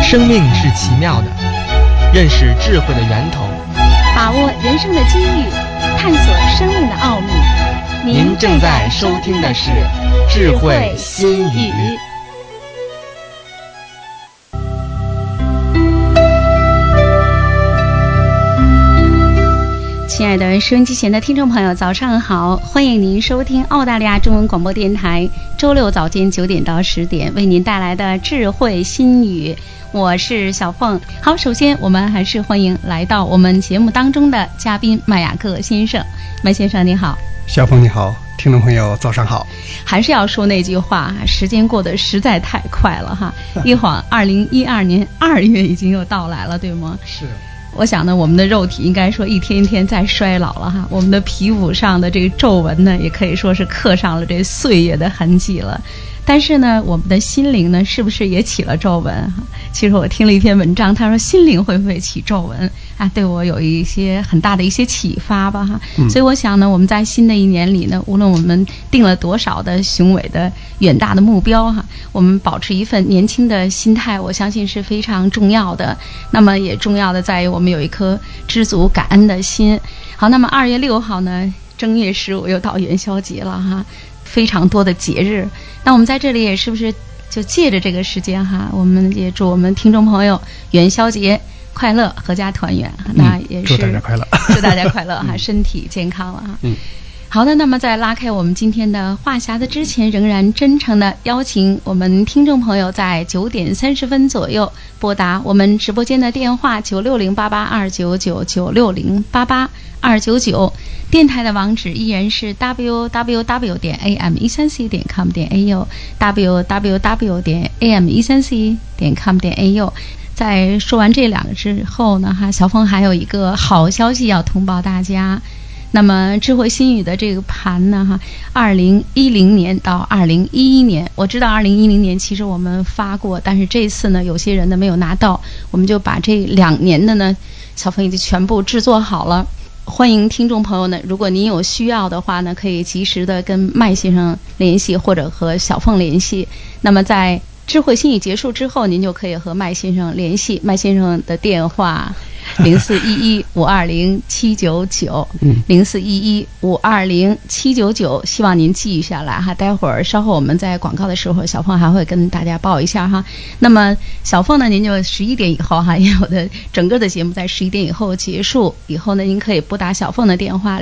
生命是奇妙的，认识智慧的源头， 把握人生的机遇，探索生命的奥秘。 您正在收听的是智慧心语。 亲爱的收音机前的听众朋友，早上好，欢迎您收听澳大利亚中文广播电台周六早间9点到10点为您带来的智慧心语，我是小凤。好，首先我们还是欢迎来到我们节目当中的嘉宾麦雅克先生。麦先生你好。 小凤你好，听众朋友早上好。 还是要说那句话，时间过得实在太快了哈，一晃2012年2月已经又到来了，对吗？ 是。 我想呢，我们的肉体应该说一天一天在衰老了哈，我们的皮肤上的这个皱纹呢，也可以说是刻上了这岁月的痕迹了。但是呢，我们的心灵呢，是不是也起了皱纹？其实我听了一篇文章，他说心灵会不会起皱纹啊？对我有一些很大的一些启发吧哈。所以我想呢，我们在新的一年里呢，无论我们定了多少的雄伟的远大的目标哈，我们保持一份年轻的心态，我相信是非常重要的。那么也重要的在于我们有一颗知足感恩的心。好，那么2月6号呢，正月15又到元宵节了哈，非常多的节日。那我们在这里也是不是就借着这个时间哈，我们也祝我们听众朋友元宵节快乐，阖家团圆。那也是祝大家快乐， 祝大家快乐哈，身体健康了哈。好的，那么在拉开我们今天的话匣子之前，仍然真诚的邀请我们听众朋友在9点30分左右拨打我们直播间的电话96088299260882999，电台的网址依然是 www.am134.com.au www.am134.com.au。在说完这两个之后呢哈，小凤还有一个好消息要通报大家。那么智慧心语的这个盘呢哈，2010年到2011年，我知道2010年其实我们发过，但是这次呢有些人呢没有拿到，我们就把这2年的呢小凤已经全部制作好了。欢迎听众朋友呢，如果您有需要的话呢，可以及时的跟麦先生联系或者和小凤联系。那么在智慧心语结束之后，您就可以和麦先生联系，麦先生的电话0411520799 0411520799，希望您记下来哈。待会儿稍后我们在广告的时候，小凤还会跟大家报一下哈。那么小凤呢，您就11点以后哈，因为我的整个的节目在11点以后结束以后呢，您可以拨打小凤的电话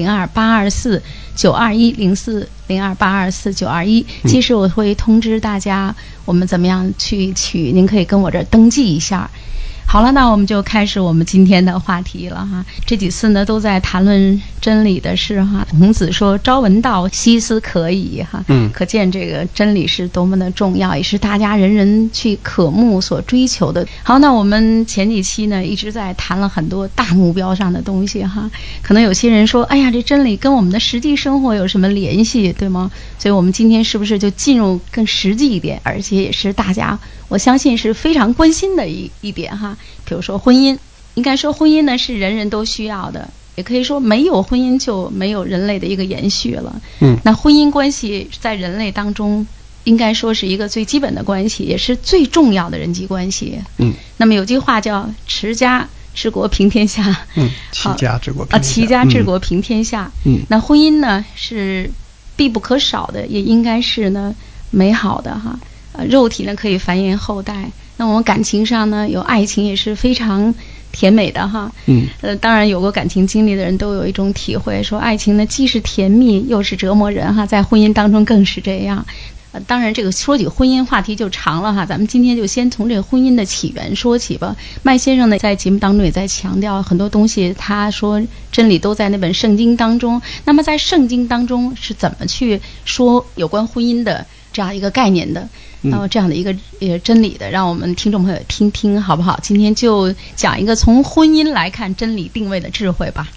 0402824921 0402824921，其实我会通知大家我们怎么样去取，您可以跟我这儿登记一下。好了，那我们就开始我们今天的话题了哈。这几次呢都在谈论真理的事哈。孔子说朝闻道，夕思可矣哈。可见这个真理是多么的重要，也是大家人人去渴慕所追求的。好，那我们前几期呢一直在谈了很多大目标上的东西哈。可能有些人说，哎呀，这真理跟我们的实际生活有什么联系，对吗？所以我们今天是不是就进入更实际一点，而且也是大家我相信是非常关心的一点哈。比如说婚姻，应该说婚姻呢是人人都需要的，也可以说没有婚姻就没有人类的一个延续了。那婚姻关系在人类当中应该说是一个最基本的关系，也是最重要的人际关系。那么有句话叫持家治国平天下。 齐家治国平天下。 齐家治国平天下。那婚姻呢是必不可少的，也应该是呢美好的哈。肉体呢可以繁衍后代，那我们感情上呢有爱情也是非常甜美的哈。当然有过感情经历的人都有一种体会，说爱情呢既是甜蜜又是折磨人哈，在婚姻当中更是这样。当然这个说起婚姻话题就长了哈，咱们今天就先从这个婚姻的起源说起吧。麦先生呢在节目当中也在强调很多东西，他说真理都在那本圣经当中。那么在圣经当中是怎么去说有关婚姻的这样一个概念的，然后这样的一个真理的，让我们听众朋友听听好不好？今天就讲一个从婚姻来看真理定位的智慧吧。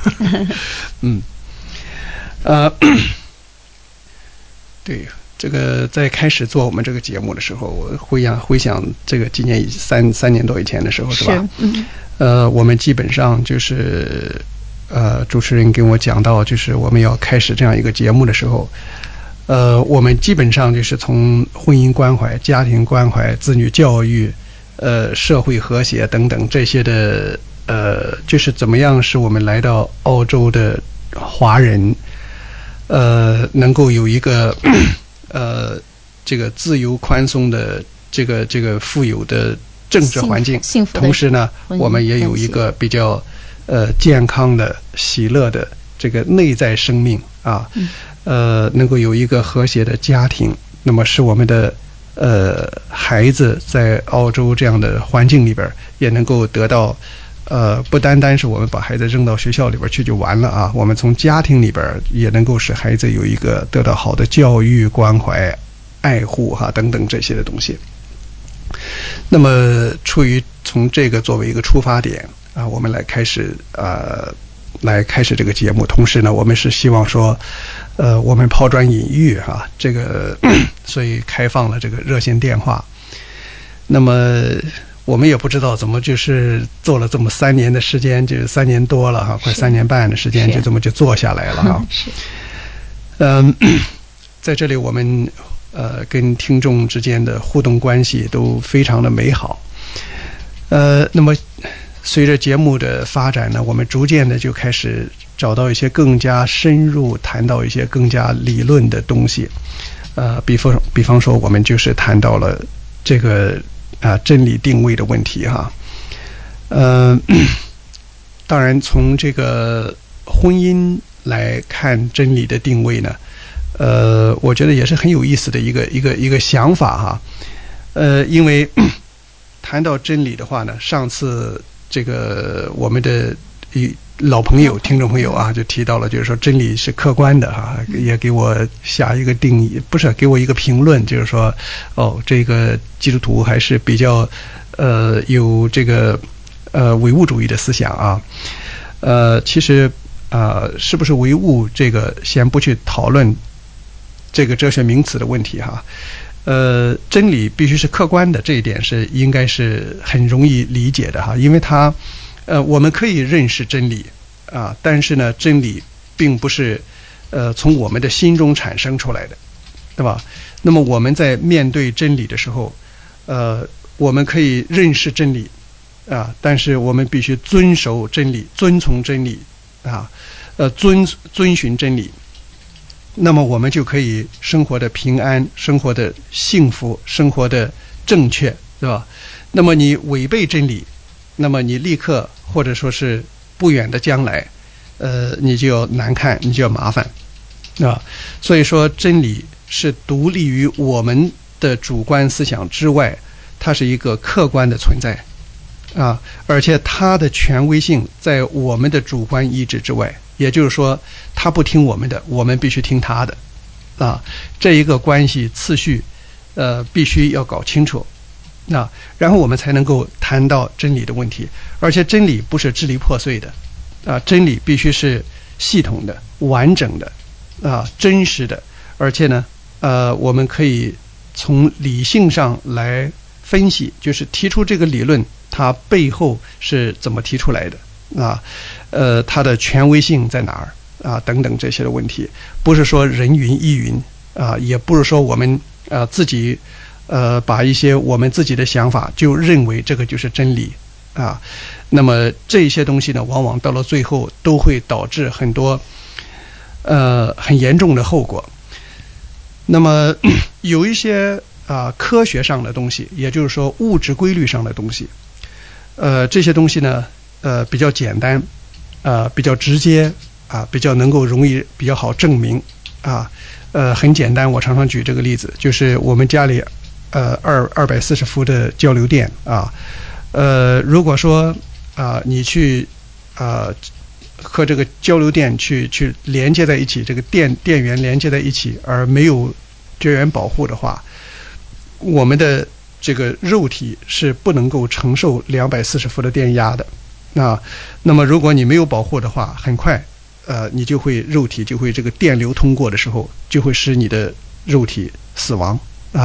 对，这个在开始做我们这个节目的时候，我回想这个今年3年多以前的时候，是吧？我们基本上就是主持人跟我讲到，就是我们要开始这样一个节目的时候，我们基本上就是从婚姻关怀、家庭关怀、子女教育， 社会和谐等等这些的就是怎么样使我们来到澳洲的华人能够有一个这个自由宽松的这个富有的政治环境，同时呢我们也有一个比较健康的喜乐的这个内在生命啊，能够有一个和谐的家庭，那么使我们的孩子在澳洲这样的环境里边也能够得到不单单是我们把孩子扔到学校里边去就完了啊，我们从家庭里边也能够使孩子有一个得到好的教育关怀爱护等等这些的东西。那么出于从这个作为一个出发点啊，我们来开始这个节目，同时呢我们是希望说我们抛砖引玉这个所以开放了这个热线电话。那么我们也不知道怎么就是做了这么3年的时间，就是3年多了快3年半的时间就这么就做下来了在这里我们跟听众之间的互动关系都非常的美好。那么随着节目的发展呢，我们逐渐的就开始找到一些更加深入谈到一些更加理论的东西。比方说我们就是谈到了这个真理定位的问题当然从这个婚姻来看真理的定位呢，我觉得也是很有意思的一个想法因为谈到真理的话呢，上次这个我们的老朋友听众朋友就提到了，就是说真理是客观的也给我下一个定义，不是给我一个评论，就是说这个基督徒还是比较有这个唯物主义的思想其实是不是唯物这个先不去讨论这个哲学名词的问题真理必须是客观的，这一点是应该是很容易理解的因为它我们可以认识真理但是呢真理并不是从我们的心中产生出来的，对吧？那么我们在面对真理的时候我们可以认识真理但是我们必须遵守真理，遵从真理遵循真理，那么我们就可以生活的平安，生活的幸福，生活的正确，对吧？那么你违背真理，那么你立刻或者说是不远的将来你就要难看，你就要麻烦所以说真理是独立于我们的主观思想之外，它是一个客观的存在而且它的权威性在我们的主观意志之外，也就是说他不听我们的，我们必须听他的这一个关系次序必须要搞清楚然后我们才能够谈到真理的问题。而且真理不是支离破碎的真理必须是系统的、完整的真实的，而且呢我们可以从理性上来分析，就是提出这个理论它背后是怎么提出来的它的权威性在哪儿等等这些的问题。不是说人云亦云也不是说我们自己把一些我们自己的想法就认为这个就是真理那么这些东西呢往往到了最后都会导致很多很严重的后果。那么有一些科学上的东西，也就是说物质规律上的东西这些东西呢比较简单比较直接比较能够容易比较好证明很简单。我常常举这个例子，就是我们家里240伏的交流电如果说你去和这个交流电去连接在一起，这个电源连接在一起，而没有绝缘保护的话，我们的这个肉体是不能够承受240伏的电压的那么如果你没有保护的话，很快你就会肉体就会这个电流通过的时候就会使你的肉体死亡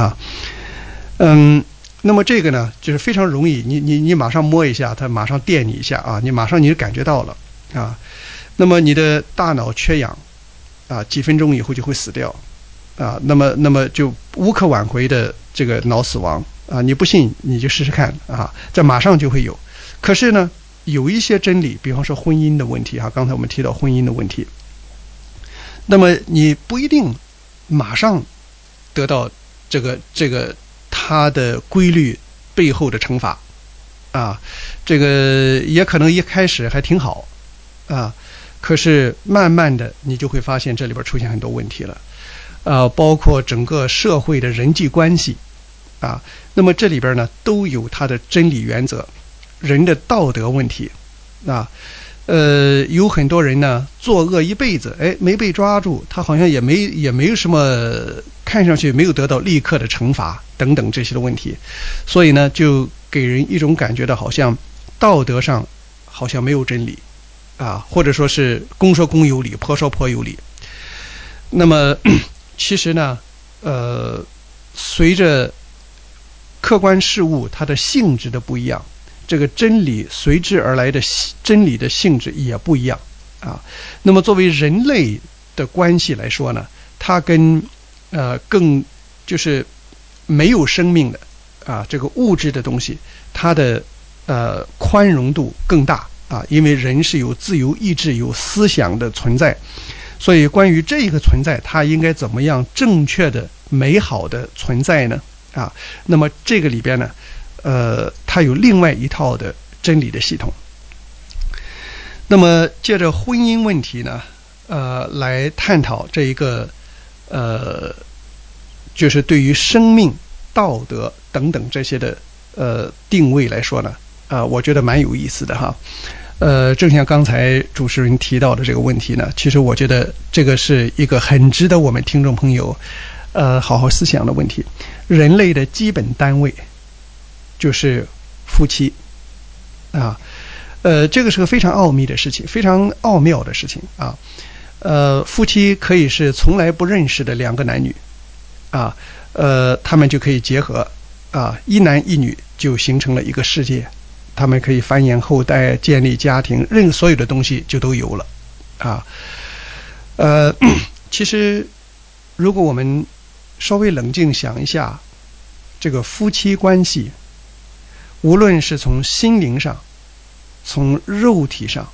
那么这个呢就是非常容易，你马上摸一下它马上电你一下你马上你就感觉到了那么你的大脑缺氧几分钟以后就会死掉那么就无可挽回的这个脑死亡你不信你就试试看啊，这马上就会有。可是呢，有一些真理，比方说婚姻的问题刚才我们提到婚姻的问题，那么你不一定马上得到这个它的规律背后的惩罚这个也可能一开始还挺好可是慢慢的你就会发现这里边出现很多问题了包括整个社会的人际关系那么这里边呢都有它的真理原则，人的道德问题有很多人呢作恶一辈子，没被抓住，他好像也没有什么，看上去没有得到立刻的惩罚等等这些的问题，所以呢就给人一种感觉的好像道德上好像没有真理或者说是公说公有理，婆说婆有理。那么其实呢随着客观事物它的性质的不一样，这个真理随之而来的真理的性质也不一样那么作为人类的关系来说呢，它跟更就是没有生命的这个物质的东西，它的宽容度更大因为人是有自由意志有思想的存在，所以关于这个存在它应该怎么样正确的美好的存在呢那么这个里边呢它有另外一套的真理的系统。那么借着婚姻问题呢来探讨这一个就是对于生命道德等等这些的定位来说呢我觉得蛮有意思的正像刚才主持人提到的这个问题呢，其实我觉得这个是一个很值得我们听众朋友好好思想的问题。人类的基本单位就是夫妻这个是个非常奥秘的事情，非常奥妙的事情夫妻可以是从来不认识的两个男女他们就可以结合一男一女就形成了一个世界，他们可以繁衍后代，建立家庭，所有的东西就都有了其实如果我们稍微冷静想一下，这个夫妻关系无论是从心灵上从肉体上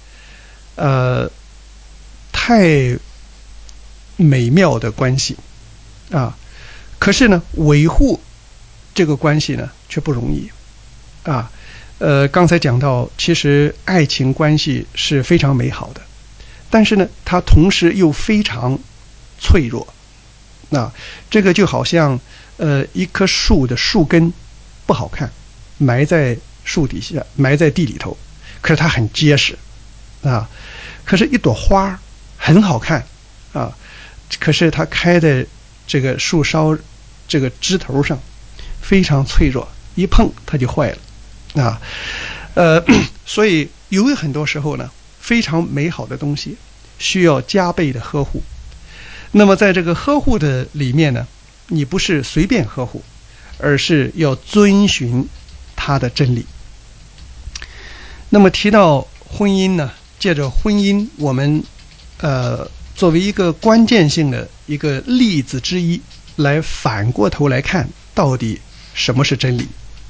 太美妙的关系可是呢维护这个关系呢却不容易刚才讲到其实爱情关系是非常美好的，但是呢它同时又非常脆弱这个就好像一棵树的树根不好看，埋在树底下，埋在地里头，可是它很结实可是一朵花很好看可是它开在这个树梢这个枝头上非常脆弱，一碰它就坏了所以有很多时候呢非常美好的东西需要加倍的呵护。那么在这个呵护的里面呢，你不是随便呵护，而是要遵循它的真理。那么提到婚姻呢，借着婚姻我们作为一个关键性的一个例子之一来反过头来看到底什么是真理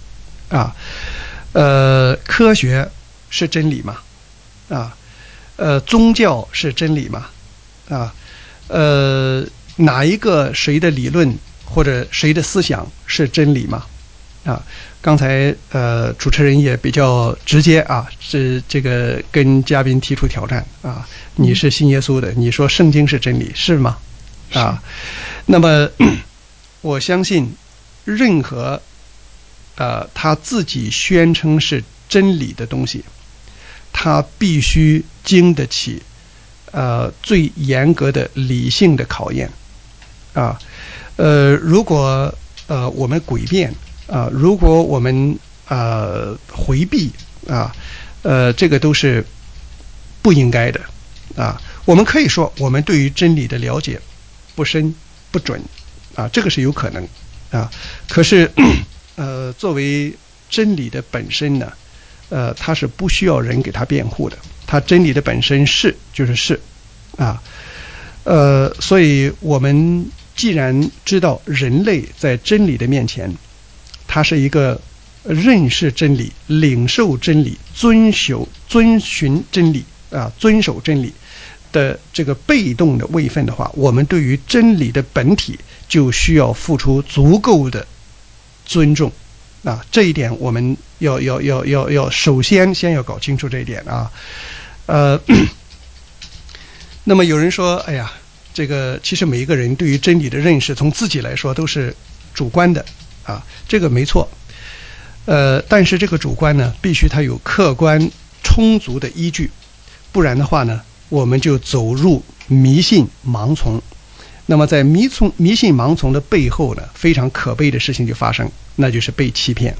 科学是真理吗宗教是真理吗哪一个谁的理论或者谁的思想是真理吗刚才主持人也比较直接是这个跟嘉宾提出挑战你是信耶稣的，你说圣经是真理是吗那么我相信任何他自己宣称是真理的东西，他必须经得起最严格的理性的考验如果我们诡辩如果我们回避这个都是不应该的我们可以说我们对于真理的了解不深不准这个是有可能可是作为真理的本身呢它是不需要人给它辩护的，它真理的本身是就是是所以我们既然知道人类在真理的面前它是一个认识真理、领受真理、遵循真理遵守真理的这个被动的位分的话，我们对于真理的本体就需要付出足够的尊重这一点我们要首先要搞清楚这一点那么有人说，哎呀，这个其实每一个人对于真理的认识，从自己来说都是主观的这个没错。但是这个主观呢，必须它有客观充足的依据，不然的话呢，我们就走入迷信盲从。那么在迷信盲从的背后呢，非常可悲的事情就发生，那就是被欺骗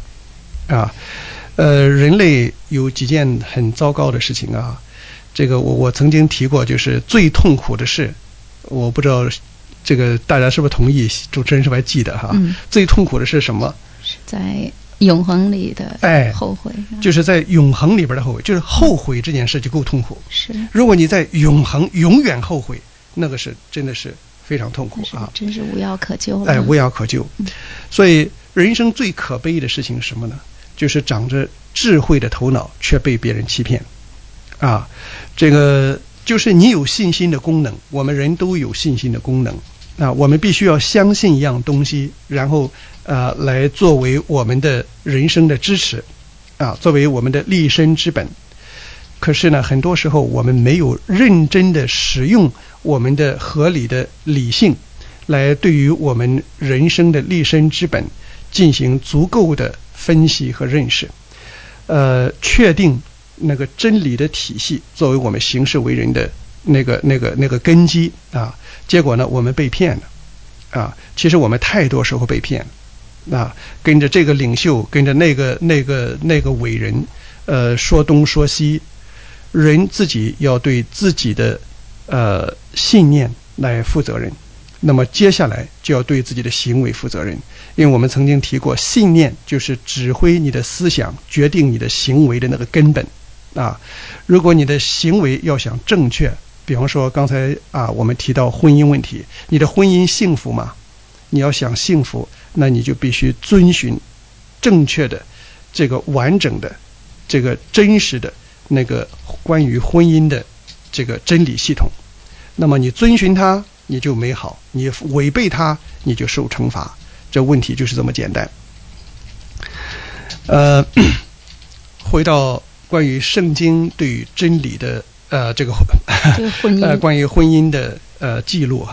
人类有几件很糟糕的事情这个我曾经提过，就是最痛苦的事，我不知道这个大家是不是同意，主持人是不是还记得最痛苦的是什么？ 是在永恒里的后悔就是在永恒里边的后悔，就是后悔这件事就够痛苦。 是， 如果你在永恒永远后悔，那个是真的是非常痛苦真是无药可救了无药可救所以人生最可悲的事情是什么呢？就是长着智慧的头脑却被别人欺骗这个就是你有信心的功能，我们人都有信心的功能我们必须要相信一样东西，然后来作为我们的人生的支持作为我们的立身之本。可是呢，很多时候我们没有认真的使用我们的合理的理性来对于我们人生的立身之本进行足够的分析和认识确定那个真理的体系作为我们行事为人的那个根基结果呢，我们被骗了其实我们太多时候被骗了跟着这个领袖，跟着那个伟人说东说西。人自己要对自己的信念来负责任，那么接下来就要对自己的行为负责任。因为我们曾经提过，信念就是指挥你的思想决定你的行为的那个根本如果你的行为要想正确，比方说刚才我们提到婚姻问题，你的婚姻幸福吗？你要想幸福，那你就必须遵循正确的这个完整的这个真实的那个关于婚姻的这个真理系统。那么你遵循它你就美好，你违背它你就受惩罚，这问题就是这么简单。回到关于圣经对于真理的这个关于婚姻的记录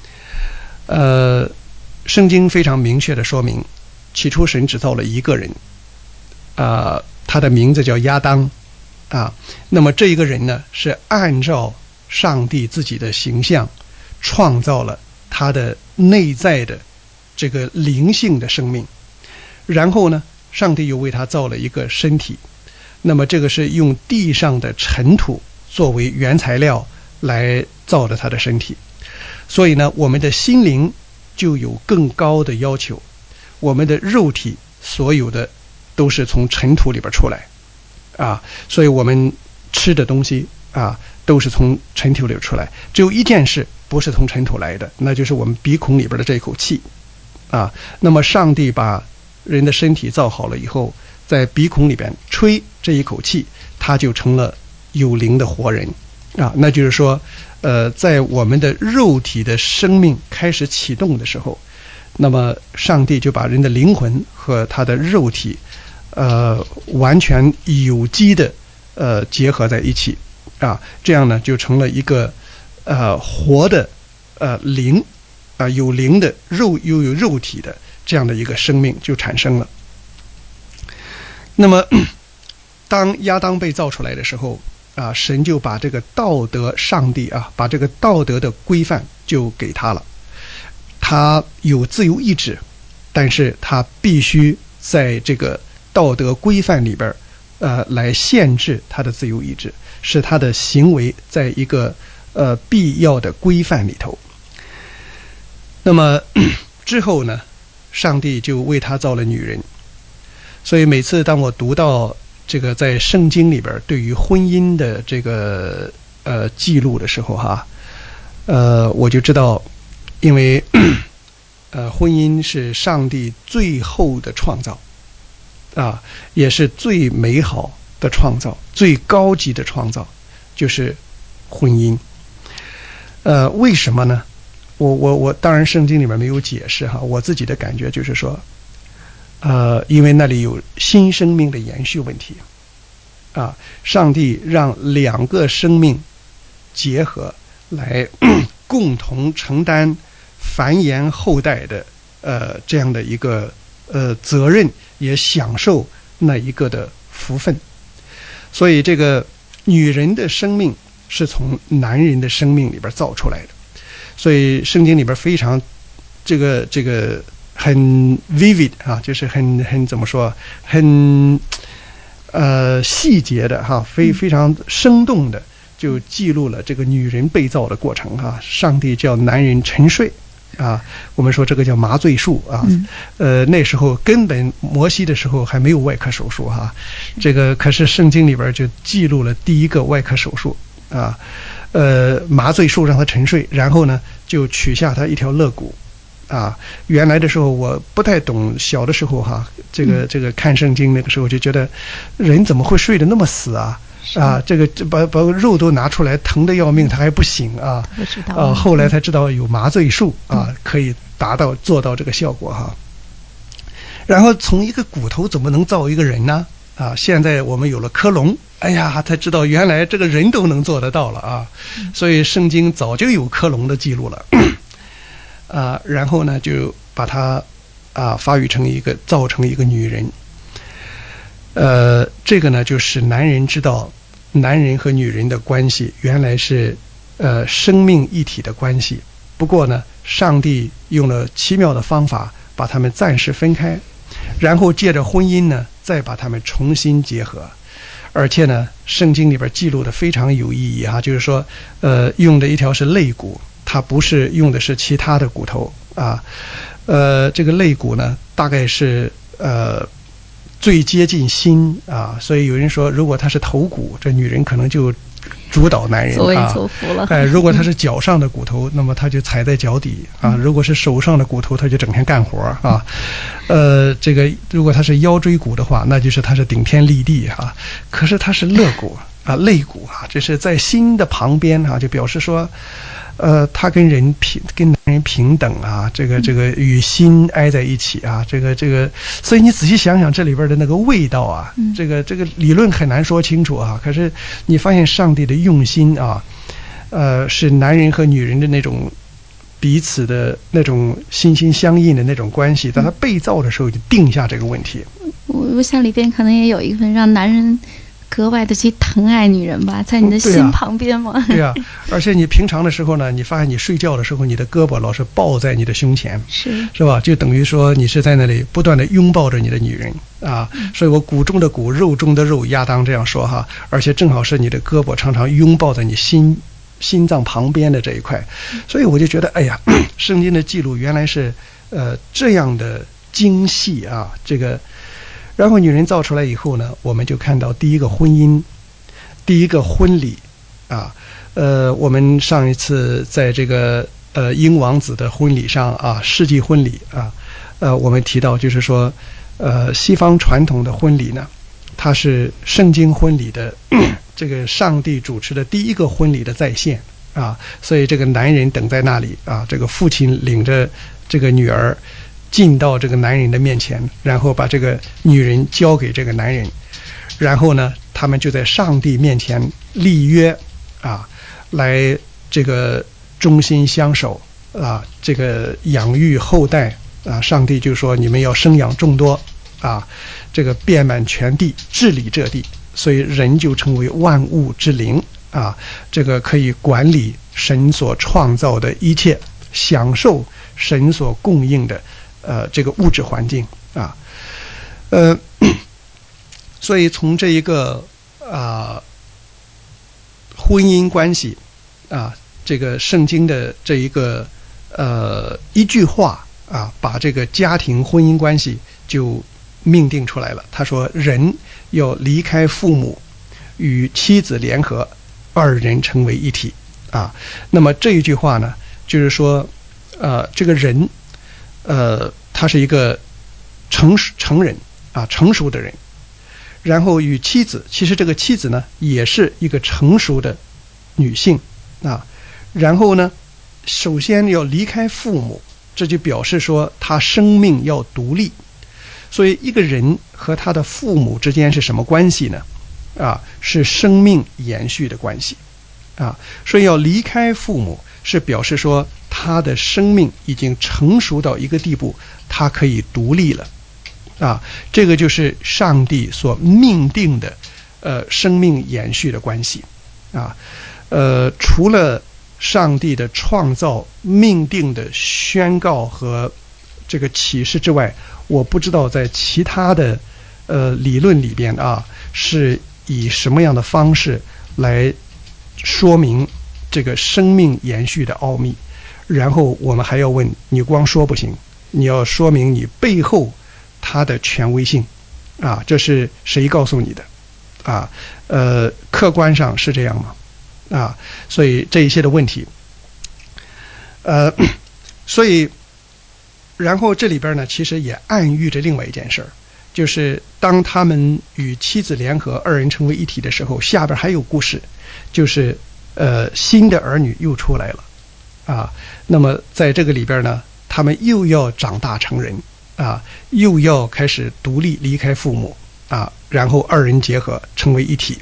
圣经非常明确的说明，起初神只造了一个人他的名字叫亚当那么这一个人呢，是按照上帝自己的形象创造了他的内在的这个灵性的生命，然后呢，上帝又为他造了一个身体，那么这个是用地上的尘土作为原材料来造的他的身体。所以呢，我们的心灵就有更高的要求，我们的肉体所有的都是从尘土里边出来所以我们吃的东西都是从尘土里出来。只有一件事不是从尘土来的，那就是我们鼻孔里边的这一口气那么上帝把人的身体造好了以后，在鼻孔里边吹这一口气，他就成了有灵的活人那就是说在我们的肉体的生命开始启动的时候，那么上帝就把人的灵魂和他的肉体完全有机的结合在一起这样呢就成了一个活的灵有灵的肉又有肉体的这样的一个生命就产生了。那么当亚当被造出来的时候神就把这个道德，上帝把这个道德的规范就给他了。他有自由意志，但是他必须在这个道德规范里边来限制他的自由意志，使他的行为在一个必要的规范里头。那么之后呢，上帝就为他造了女人。所以每次当我读到这个在圣经里边对于婚姻的这个记录的时候我就知道，因为婚姻是上帝最后的创造啊，也是最美好的创造，最高级的创造，就是婚姻。为什么呢？我当然圣经里面没有解释哈，我自己的感觉就是说，因为那里有新生命的延续问题，啊，上帝让两个生命结合来共同承担繁衍后代的这样的一个责任，也享受那一个的福分。所以这个女人的生命是从男人的生命里边造出来的。所以圣经里边非常这个很 vivid 啊，就是很怎么说，很细节的哈，非常生动的就记录了这个女人被造的过程哈。上帝叫男人沉睡啊，我们说这个叫麻醉术啊。那时候根本摩西的时候还没有外科手术哈，这个可是圣经里边就记录了第一个外科手术啊。麻醉术让他沉睡，然后呢就取下他一条肋骨啊。原来的时候我不太懂，小的时候哈，这个看圣经那个时候就觉得人怎么会睡得那么死啊？啊，这个把肉都拿出来，疼得要命，他还不醒啊！后来才知道有麻醉术啊，可以做到这个效果哈。然后从一个骨头怎么能造一个人呢？啊，现在我们有了科隆，哎呀，才知道原来这个人都能做得到了啊！所以圣经早就有科隆的记录了，然后呢就把它发育成造成一个女人。这个呢就使男人知道，男人和女人的关系原来是生命一体的关系。不过呢，上帝用了奇妙的方法把他们暂时分开，然后借着婚姻呢再把他们重新结合。而且呢圣经里边记录的非常有意义啊，就是说用的一条是肋骨，它不是用的是其他的骨头啊。这个肋骨呢大概是最接近心啊，所以有人说如果它是头骨，这女人可能就主导男人啊，如果他是脚上的骨头，那么他就踩在脚底啊；如果是手上的骨头，他就整天干活啊。这个如果他是腰椎骨的话，那就是他是顶天立地啊。可是他是肋骨啊，肋骨啊，这是在心的旁边啊，就表示说，他跟男人平等啊，这个与心挨在一起啊，这个，所以你仔细想想这里边的那个味道啊，这个理论很难说清楚啊，可是你发现上帝的用心啊，是男人和女人的那种彼此的那种心心相印的那种关系，在他被造的时候就定下这个问题。 我想里边可能也有一份让男人格外的去疼爱女人吧，在你的心旁边嘛。 对啊，而且你平常的时候呢，你发现你睡觉的时候，你的胳膊老是抱在你的胸前，是吧？就等于说你是在那里不断的拥抱着你的女人啊。所以我骨中的骨，肉中的肉，亚当这样说哈。而且正好是你的胳膊常常拥抱在你心脏旁边的这一块，所以我就觉得，哎呀，圣经的记录原来是这样的精细啊，这个。然后女人造出来以后呢，我们就看到第一个婚姻，第一个婚礼啊。我们上一次在这个英王子的婚礼上啊，世纪婚礼啊，我们提到就是说，西方传统的婚礼呢，它是圣经婚礼的这个上帝主持的第一个婚礼的再现啊。所以这个男人等在那里啊，这个父亲领着这个女儿进到这个男人的面前，然后把这个女人交给这个男人，然后呢他们就在上帝面前立约啊，来这个忠心相守啊，这个养育后代啊。上帝就说你们要生养众多啊，这个遍满全地，治理这地。所以人就成为万物之灵啊，这个可以管理神所创造的一切，享受神所供应的这个物质环境啊。所以从这一个婚姻关系啊，这个圣经的这一个一句话啊，把这个家庭婚姻关系就命定出来了。他说人要离开父母，与妻子联合，二人成为一体啊。那么这一句话呢，就是说这个人他是一个成人成熟的人，然后与妻子，其实这个妻子呢也是一个成熟的女性然后呢首先要离开父母，这就表示说他生命要独立。所以一个人和他的父母之间是什么关系呢？是生命延续的关系所以要离开父母是表示说他的生命已经成熟到一个地步，他可以独立了这个就是上帝所命定的生命延续的关系除了上帝的创造命定的宣告和这个启示之外，我不知道在其他的理论里边是以什么样的方式来说明这个生命延续的奥秘。然后我们还要问，你光说不行，你要说明你背后它的权威性这是谁告诉你的客观上是这样吗？所以这一些的问题所以然后这里边呢其实也暗喻着另外一件事儿，就是当他们与妻子联合，二人成为一体的时候，下边还有故事，就是新的儿女又出来了那么在这个里边呢，他们又要长大成人又要开始独立离开父母然后二人结合成为一体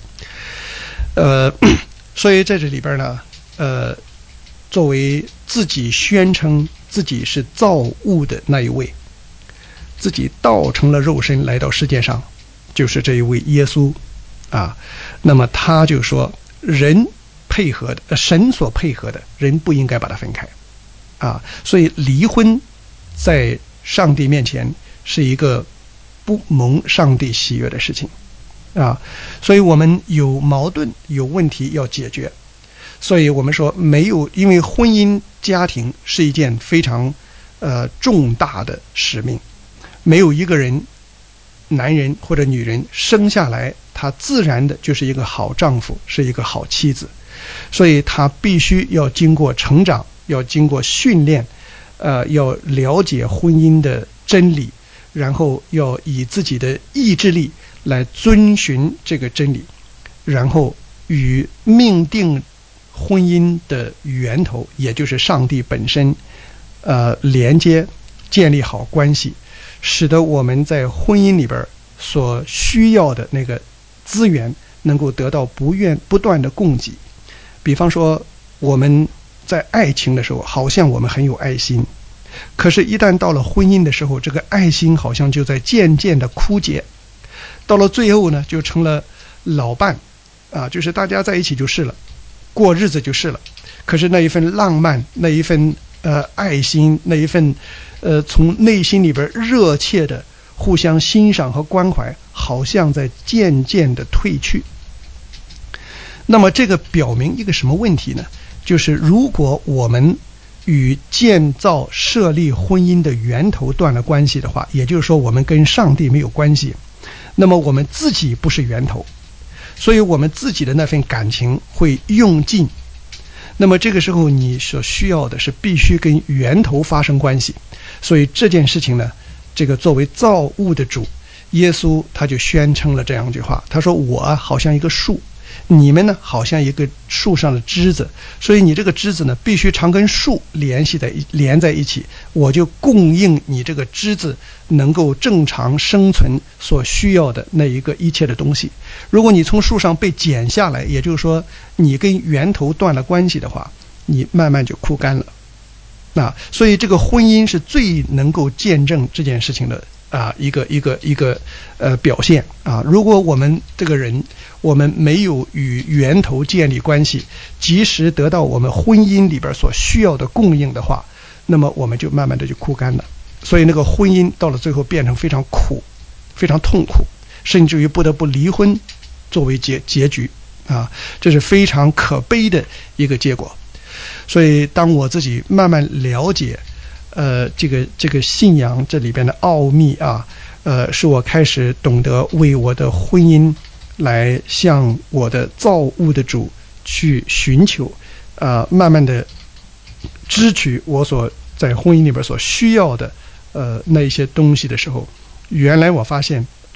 所以在这里边呢作为自己宣称自己是造物的那一位，自己道成了肉身来到世界上，就是这一位耶稣那么他就说，人配合的神所配合的，人不应该把它分开所以离婚在上帝面前是一个不蒙上帝喜悦的事情所以我们有矛盾有问题要解决。所以我们说没有，因为婚姻家庭是一件非常重大的使命，没有一个人男人或者女人生下来他自然的就是一个好丈夫，是一个好妻子，所以他必须要经过成长，要经过训练要了解婚姻的真理，然后要以自己的意志力来遵循这个真理，然后与命定婚姻的源头，也就是上帝本身连接，建立好关系，使得我们在婚姻里边所需要的那个资源能够得到不断的供给。比方说我们在爱情的时候好像我们很有爱心，可是一旦到了婚姻的时候，这个爱心好像就在渐渐的枯竭，到了最后呢就成了老伴就是大家在一起就是了，过日子就是了，可是那一份浪漫，那一份爱心，那一份从内心里边热切的互相欣赏和关怀，好像在渐渐的褪去。那么这个表明一个什么问题呢？就是如果我们与建造设立婚姻的源头断了关系的话，也就是说我们跟上帝没有关系，那么我们自己不是源头，所以我们自己的那份感情会用尽。那么这个时候你所需要的是必须跟源头发生关系。所以这件事情呢，这个作为造物的主耶稣他就宣称了这样一句话，他说我好像一个树，你们呢好像一个树上的枝子，所以你这个枝子呢必须常跟树连在一起，我就供应你这个枝子能够正常生存所需要的那一个一切的东西。如果你从树上被剪下来，也就是说你跟源头断了关系的话，你慢慢就枯干了所以这个婚姻是最能够见证这件事情的一个表现如果我们这个人我们没有与源头建立关系，及时得到我们婚姻里边所需要的供应的话，那么我们就慢慢的就枯干了。所以那个婚姻到了最后变成非常苦，非常痛苦，甚至于不得不离婚作为结局这是非常可悲的一个结果。所以当我自己慢慢了解这个信仰这里边的奥秘使我开始懂得为我的婚姻来向我的造物的主去寻求慢慢的支取我所在婚姻里边所需要的那一些东西的时候，原来我发现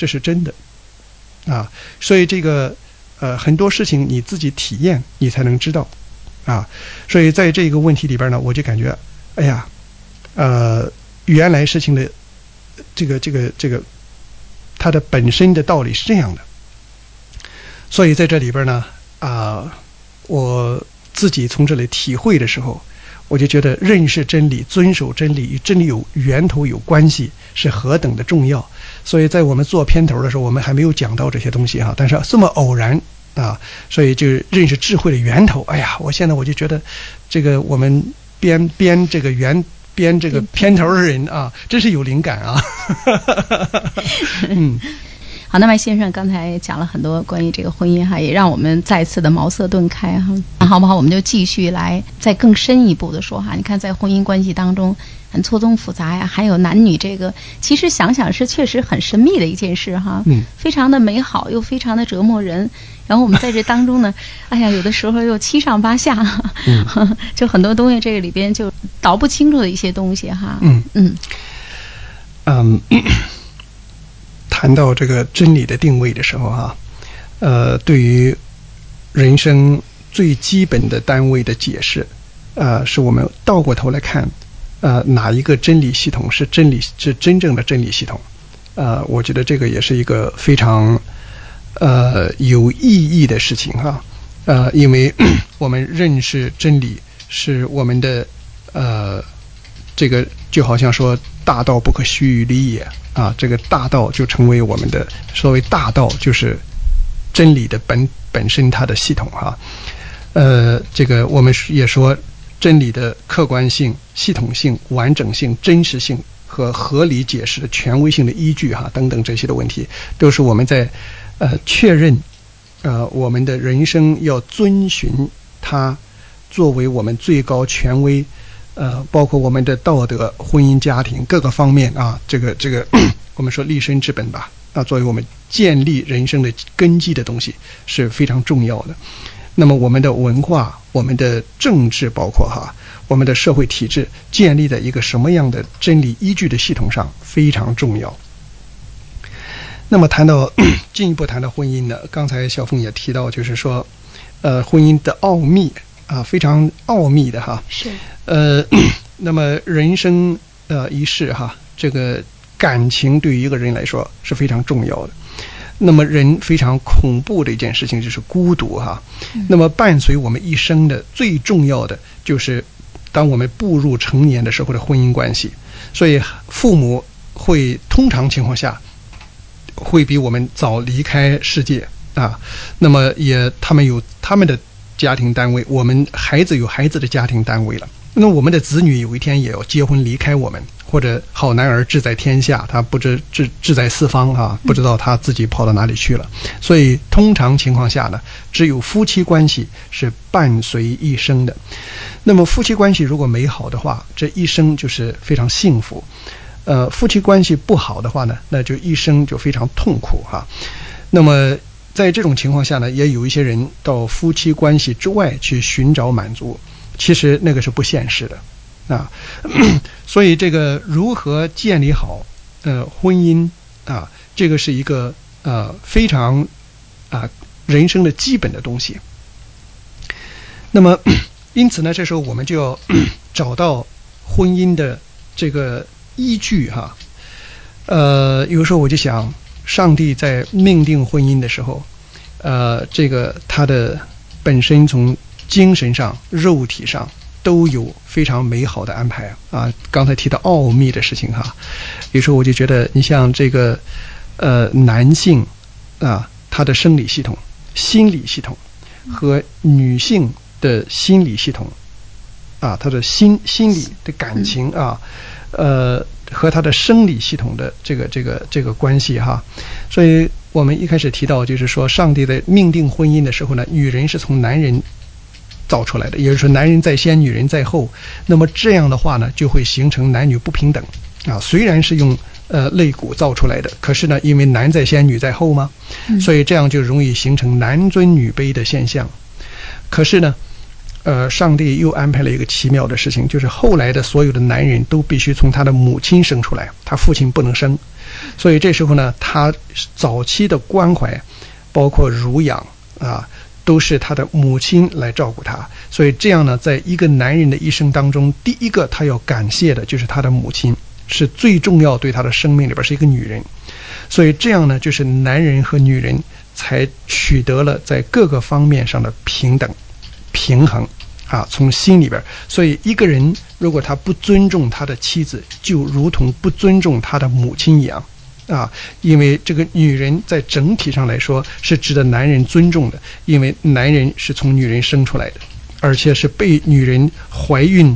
这是真的啊。所以这个很多事情你自己体验你才能知道啊。所以在这个问题里边呢，我就感觉哎呀原来事情的这个它的本身的道理是这样的。所以在这里边呢我自己从这里体会的时候，我就觉得认识真理、遵守真理与真理有源头有关系是何等的重要。所以在我们做片头的时候，我们还没有讲到这些东西哈，但是这么偶然啊，所以就认识智慧的源头。哎呀，我现在我就觉得这个我们编这个片头的人啊，真是有灵感啊。 好，那么先生刚才讲了很多关于这个婚姻哈，也让我们再次的茅塞顿开哈。好不好？我们就继续来再更深一步的说哈。你看，在婚姻关系当中很错综复杂呀，还有男女这个，其实想想是确实很神秘的一件事哈。非常的美好又非常的折磨人。然后我们在这当中呢，哎呀，有的时候又七上八下，就很多东西这个里边就倒不清楚的一些东西哈。 谈到这个真理的定位的时候哈，对于人生最基本的单位的解释，是我们倒过头来看，哪一个真理系统是真正的真理系统？我觉得这个也是一个非常有意义的事情哈。因为我们认识真理是我们的这个就好像说大道不可虚于理也啊，这个大道就成为我们的所谓大道，就是真理的本身它的系统哈。这个我们也说真理的客观性、系统性、完整性、真实性和合理解释的权威性的依据哈等等这些的问题，都是我们在确认我们的人生要遵循它作为我们最高权威。包括我们的道德、婚姻、家庭各个方面啊，这个我们说立身之本吧，作为我们建立人生的根基的东西是非常重要的。那么我们的文化、我们的政治，包括我们的社会体制建立在一个什么样的真理依据的系统上非常重要。那么进一步谈到婚姻呢，刚才小凤也提到，就是说婚姻的奥秘非常奥秘的哈。 是。 那么人生一世哈，这个感情对于一个人来说是非常重要的。那么人非常恐怖的一件事情就是孤独哈。那么伴随我们一生的最重要的就是当我们步入成年的时候的婚姻关系。所以父母会通常情况下会比我们早离开世界啊。那么他们有他们的家庭单位，我们孩子有孩子的家庭单位了。那我们的子女有一天也要结婚离开我们，或者好男儿志在天下，他不知志在四方啊，不知道他自己跑到哪里去了。所以通常情况下呢，只有夫妻关系是伴随一生的。那么夫妻关系如果美好的话，这一生就是非常幸福。夫妻关系不好的话呢，那就一生就非常痛苦哈。那么在这种情况下呢，也有一些人到夫妻关系之外去寻找满足，其实那个是不现实的啊。所以这个如何建立好婚姻啊，这个是一个非常人生的基本的东西。那么因此呢，这时候我们就要找到婚姻的这个依据哈。有时候我就想，上帝在命定婚姻的时候，这个他的本身从精神上、肉体上都有非常美好的安排啊。刚才提到奥秘的事情哈，有时候我就觉得，你像这个男性啊，他的生理系统、心理系统和女性的心理系统啊，他的心理的感情啊，和他的生理系统的这个关系哈。所以我们一开始提到，就是说上帝在命定婚姻的时候呢，女人是从男人造出来的，也就是说男人在先，女人在后。那么这样的话呢，就会形成男女不平等啊。虽然是用肋骨造出来的，可是呢，因为男在先，女在后嘛，所以这样就容易形成男尊女卑的现象。可是呢， 上帝又安排了一个奇妙的事情，就是后来的所有的男人都必须从他的母亲生出来，他父亲不能生，所以这时候呢，他早期的关怀，包括乳养啊，都是他的母亲来照顾他。所以这样呢，在一个男人的一生当中，第一个他要感谢的就是他的母亲，是最重要，对他的生命里边是一个女人。所以这样呢，就是男人和女人才取得了在各个方面上的平等平衡啊，从心里边。所以一个人如果他不尊重他的妻子，就如同不尊重他的母亲一样啊，因为这个女人在整体上来说是值得男人尊重的，因为男人是从女人生出来的，而且是被女人怀孕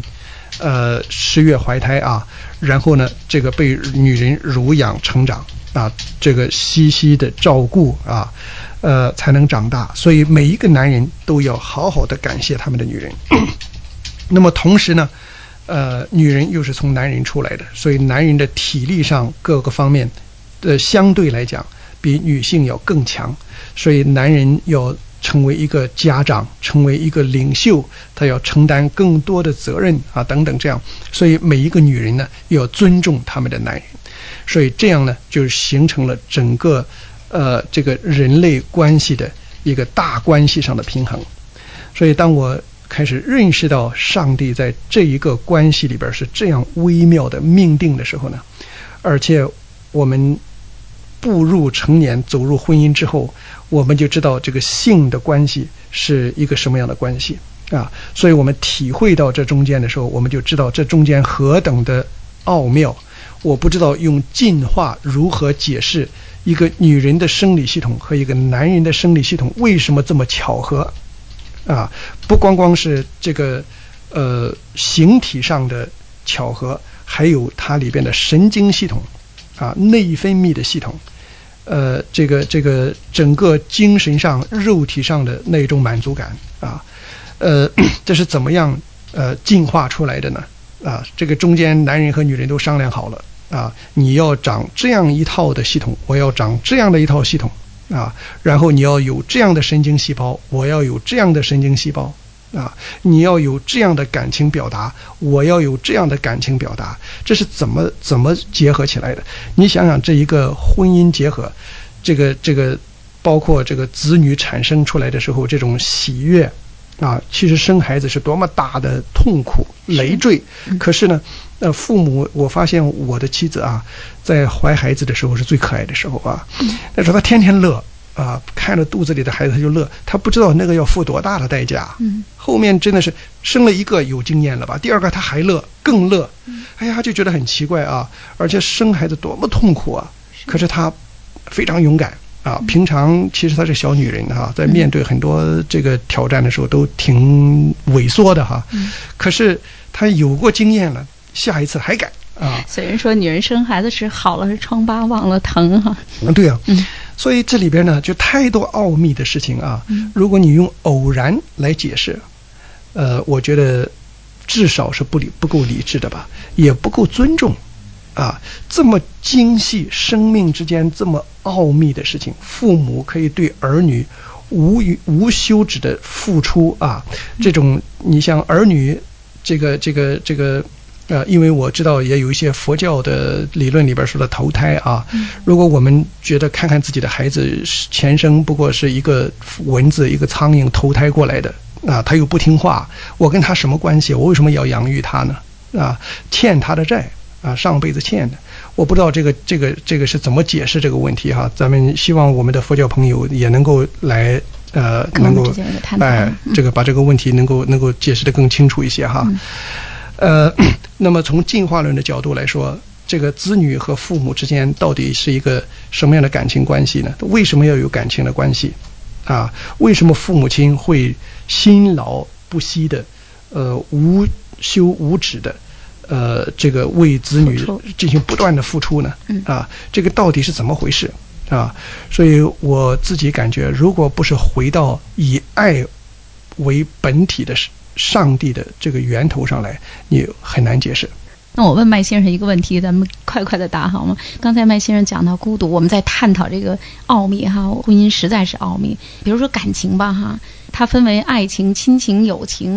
10月怀胎啊，然后呢这个被女人乳养成长啊，这个细细的照顾啊，才能长大。所以每一个男人都要好好的感谢他们的女人。那么同时呢，女人又是从男人出来的，所以男人的体力上各个方面相对来讲比女性要更强，所以男人要成为一个家长，成为一个领袖，他要承担更多的责任啊，等等这样。所以每一个女人呢，要尊重他们的男人。所以这样呢，就形成了整个这个人类关系的一个大关系上的平衡。所以当我开始认识到上帝在这一个关系里边是这样微妙的命定的时候呢，而且我们步入成年走入婚姻之后，我们就知道这个性的关系是一个什么样的关系啊。所以我们体会到这中间的时候，我们就知道这中间何等的奥妙。我不知道用进化如何解释一个女人的生理系统和一个男人的生理系统为什么这么巧合啊。不光光是这个形体上的巧合，还有它里边的神经系统啊，内分泌的系统，这个整个精神上肉体上的那种满足感啊，这是怎么样进化出来的呢？啊，这个中间男人和女人都商量好了啊，你要长这样一套的系统，我要长这样的一套系统啊，然后你要有这样的神经细胞，我要有这样的神经细胞啊，你要有这样的感情表达，我要有这样的感情表达。这是怎么结合起来的？你想想这一个婚姻结合，这个包括这个子女产生出来的时候这种喜悦啊，其实生孩子是多么大的痛苦累赘。可是呢父母，我发现我的妻子啊，在怀孩子的时候是最可爱的时候啊。那时候她天天乐啊，看着肚子里的孩子她就乐，她不知道那个要付多大的代价。后面真的是生了一个有经验了吧，第二个她还乐，更乐。哎呀，就觉得很奇怪啊，而且生孩子多么痛苦啊，可是她非常勇敢啊。平常其实她是小女人哈，在面对很多这个挑战的时候都挺萎缩的哈。可是她有过经验了，下一次还敢啊。 所以人说女人生孩子是好了是疮疤忘了疼哈。 对啊。所以这里边呢就太多奥秘的事情啊。如果你用偶然来解释，我觉得至少是不够理智的吧，也不够尊重啊。这么精细生命之间这么奥秘的事情，父母可以对儿女无休止的付出啊。这种你像儿女这个因为我知道也有一些佛教的理论里边说的投胎啊。如果我们觉得看看自己的孩子前生不过是一个蚊子一个苍蝇投胎过来的啊，他又不听话，我跟他什么关系？我为什么要养育他呢？啊，欠他的债啊，上辈子欠的。我不知道这个是怎么解释这个问题哈。咱们希望我们的佛教朋友也能够来能够这个把这个问题能够解释得更清楚一些哈。那么从进化论的角度来说，这个子女和父母之间到底是一个什么样的感情关系呢？为什么要有感情的关系啊？为什么父母亲会辛劳不息的无休无止的这个为子女进行不断的付出呢？啊，这个到底是怎么回事啊？所以我自己感觉，如果不是回到以爱为本体的上帝的这个源头上来，你很难解释。 那我问麦先生一个问题，咱们快的答好吗？刚才麦先生讲到孤独，我们在探讨这个奥秘哈，婚姻实在是奥秘。比如说感情吧哈，它分为爱情、亲情、友情。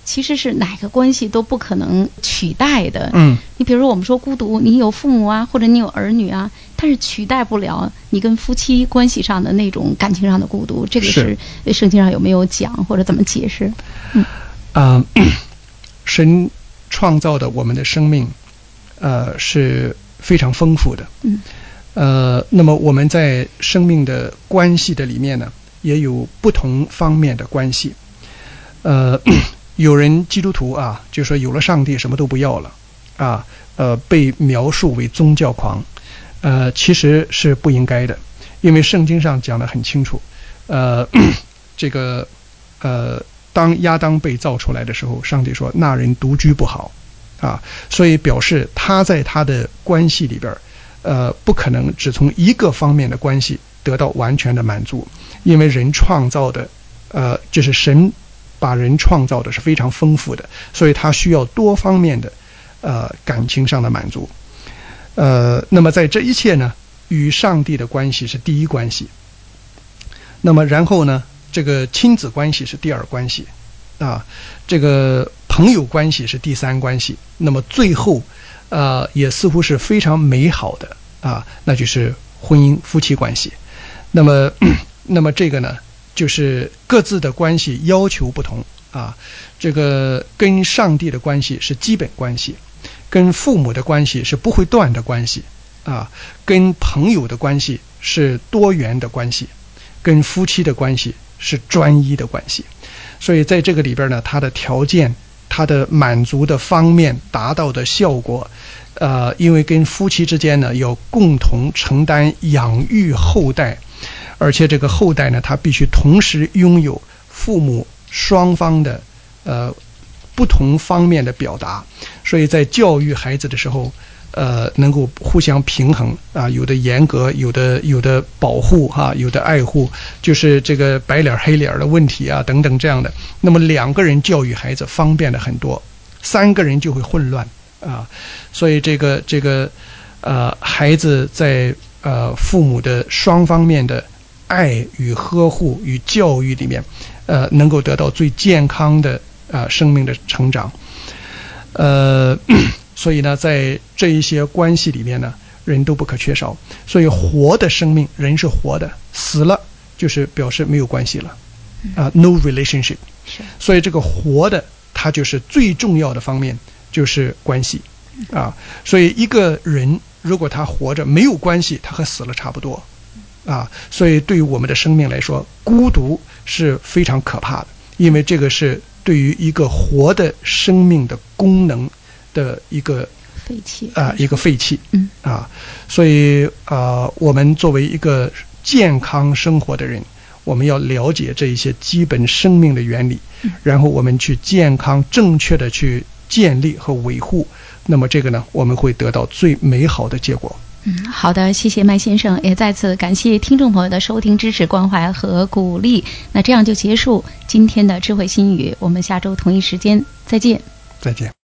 其实是哪个关系都不可能取代的。你比如说我们说孤独，你有父母啊，或者你有儿女啊，但是取代不了你跟夫妻关系上的那种感情上的孤独。这个是圣经上有没有讲，或者怎么解释？ 神创造的我们的生命，是非常丰富的。那么我们在生命的关系的里面呢，也有不同方面的关系。有人基督徒啊，就说有了上帝什么都不要了啊，被描述为宗教狂，其实是不应该的，因为圣经上讲得很清楚，当亚当被造出来的时候，上帝说那人独居不好啊，所以表示他在他的关系里边，不可能只从一个方面的关系得到完全的满足，因为人创造的，就是神把人创造的是非常丰富的，所以他需要多方面的感情上的满足。那么在这一切呢，与上帝的关系是第一关系。那么然后呢，这个亲子关系是第二关系啊，这个朋友关系是第三关系。那么最后也似乎是非常美好的啊，那就是婚姻夫妻关系。那么这个呢，就是各自的关系要求不同啊。这个跟上帝的关系是基本关系，跟父母的关系是不会断的关系啊，跟朋友的关系是多元的关系，跟夫妻的关系是专一的关系。所以在这个里边呢，它的条件，它的满足的方面达到的效果，因为跟夫妻之间呢要共同承担养育后代，而且这个后代呢，他必须同时拥有父母双方的不同方面的表达，所以在教育孩子的时候，能够互相平衡啊，有的严格，有的保护哈，有的爱护，就是这个白脸黑脸的问题啊等等这样的。那么两个人教育孩子方便的很多，三个人就会混乱啊，所以这个孩子在父母的双方面的爱与呵护与教育里面，能够得到最健康的生命的成长。所以呢，在这一些关系里面呢，人都不可缺少。所以活的生命，人是活的，死了就是表示没有关系了，no relationship。所以这个活的，它就是最重要的方面，就是关系啊。所以一个人如果他活着没有关系，他和死了差不多啊。所以对于我们的生命来说，孤独是非常可怕的，因为这个是对于一个活的生命的功能的一个废弃一个废弃所以我们作为一个健康生活的人，我们要了解这一些基本生命的原理，然后我们去健康正确的去建立和维护，那么这个呢，我们会得到最美好的结果。 好的，谢谢麦先生，也再次感谢听众朋友的收听、支持、关怀和鼓励。那这样就结束今天的智慧心语，我们下周同一时间再见。 再见。